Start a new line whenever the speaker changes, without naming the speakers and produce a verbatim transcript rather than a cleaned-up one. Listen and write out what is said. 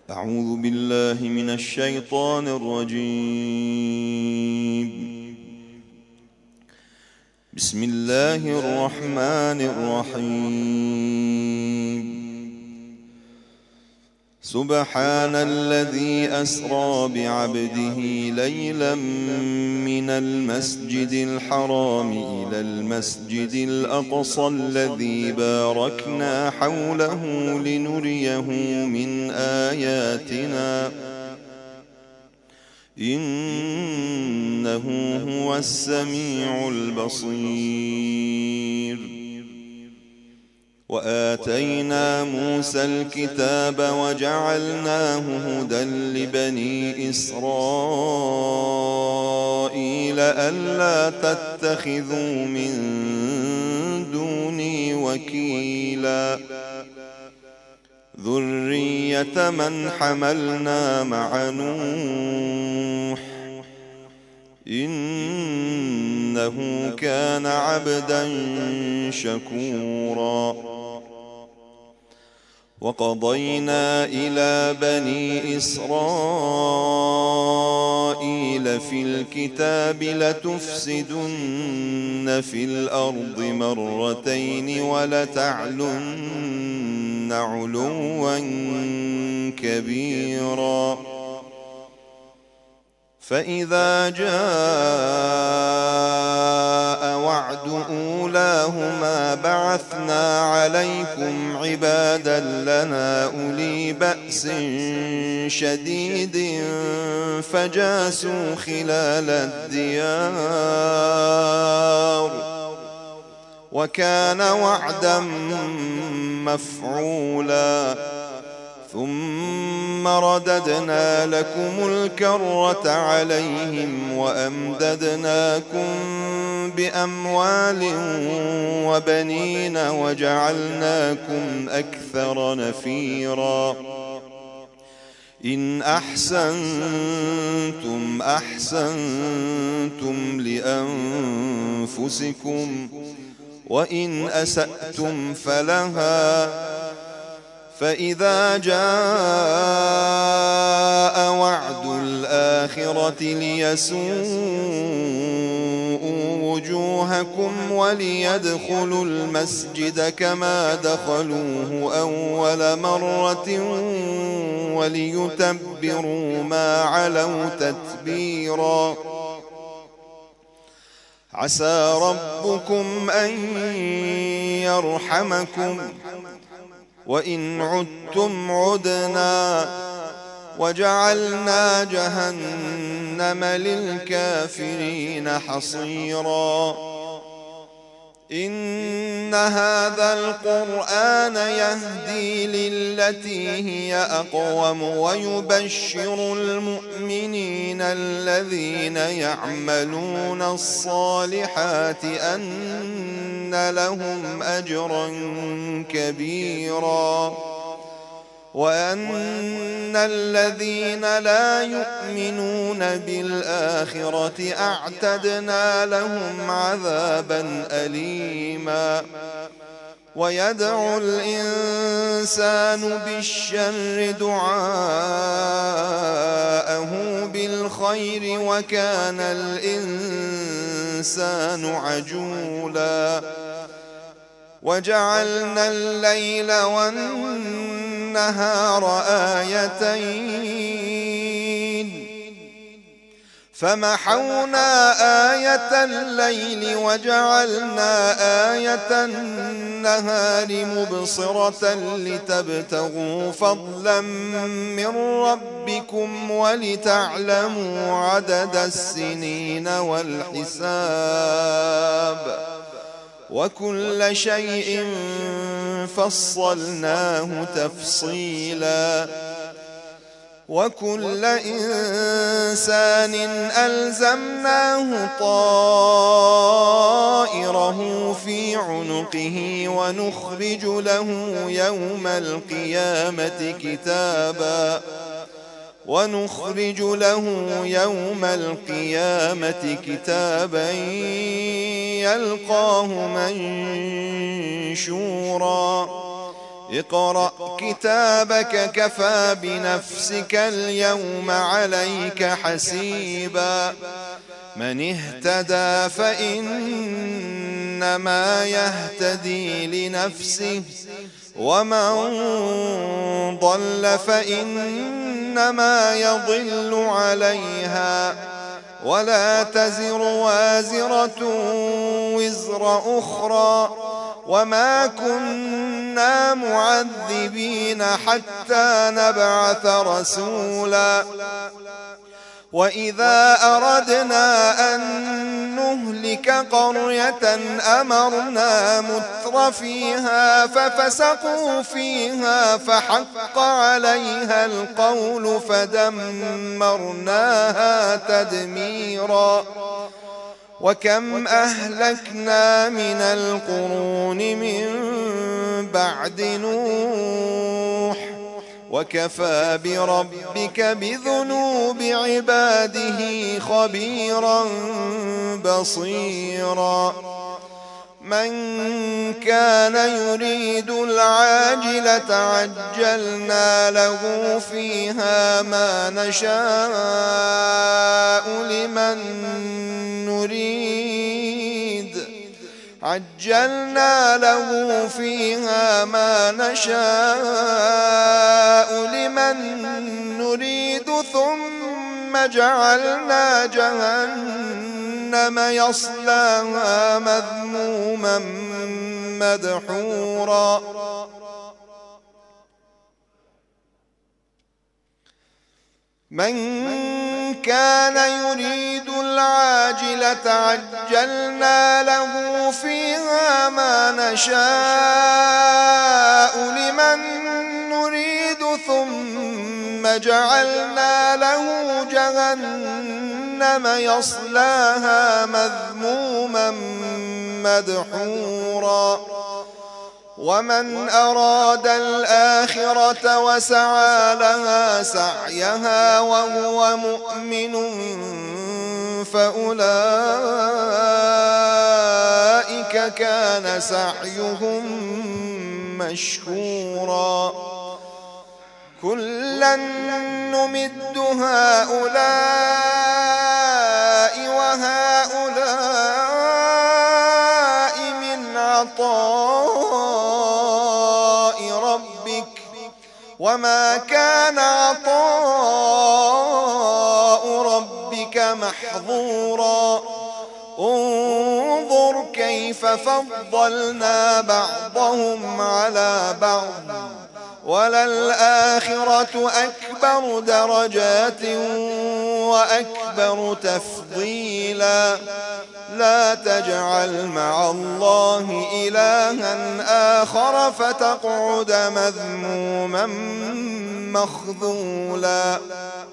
أعوذ بالله من الشيطان الرجيم. بسم الله الرحمن الرحيم. سبحان الذي أسرى بعبده ليلا من المسجد الحرام إلى المسجد الأقصى الذي باركنا حوله لنريه من آياتنا إنه هو السميع البصير. وآتينا موسى الكتاب وجعلناه هدى لبني إسرائيل ألا تتخذوا من دوني وكيلا ذرية من حملنا مع نوح إنه كان عبدا شكورا. وقضينا إلى بني إسرائيل في الكتاب لتفسدن في الأرض مرتين ولتعلن علوا كبيرا. فإذا جاء وعد أولاهما بعثنا عليكم عبادا لنا أولي بأس شديد فجاسوا خلال الديار وكان وعدا مفعولا. ثم رددنا لكم الكرة عليهم وأمددناكم بأموال وبنين وجعلناكم أكثر نفيرا. إن أحسنتم أحسنتم لأنفسكم وإن أسأتم فلها. فإذا جاء وعد الآخرة ليسوءوا وجوهكم وليدخلوا المسجد كما دخلوه أول مرة وليتبروا ما علوا تتبيرا. عسى ربكم أن يرحمكم وإن عدتم عدنا وجعلنا جهنم للكافرين حصيرا. إن هذا القرآن يهدي للتي هي أقوم ويبشر المؤمنين الذين يعملون الصالحات أن لهم أجرا كبيرا وأن الذين لا يؤمنون بالآخرة أعتدنا لهم عذابا أليما. ويدعو الإنسان بالشر دعاءه بالخير وكان الإنسان عجولا. وجعلنا الليل والنهار آيتين فمحونا آية الليل وجعلنا آية النهار مبصرة لتبتغوا فضلا من ربكم ولتعلموا عدد السنين والحساب وكل شيء فصلناه تفصيلا. وكل إنسان ألزمناه طائره في عنقه ونخرج له يوم القيامة كتابا ونخرج له يوم القيامة كتابا يلقاه منشورا اقرأ كتابك كفى بنفسك اليوم عليك حسيبا من اهتدى فإنما يهتدي لنفسه ومن ضل فإنما يضل عليها ولا تزر وازرة وزر أخرى وما كنا معذبين حتى نبعث رسولا وإذا أردنا أن نهلك قرية أمرنا متر فيها ففسقوا فيها فحق عليها القول فدمرناها تدميرا وكم أهلكنا من القرون من بعد نوح وكفى بربك بذنوب عباده خبيرا بصيرا من كان يريد العاجلة عجلنا له فيها ما نشاء لمن نريد عجلنا له فيها ما نشاء لمن نريد ثم جعلنا جهنم يصلاها مذموما مدحورا من كان يريد العاجلة عجلنا له فيها ما نشاء لمن نريد ثم جعلنا له جهنم يصلاها مذموما مدحورا ومن أراد الآخرة وسعى لها سعيها وهو مؤمن فأولئك كان سعيهم مشكورا كلا نمد هؤلاء وهؤلاء من عطاء ربك وما كان عطاء ربك محظورا انظر كيف فضلنا بعضهم على بعض وللآخرة أكبر درجات وأكبر تفضيلا لا تجعل مع الله إلها آخر فتقعد مذموما مخذولا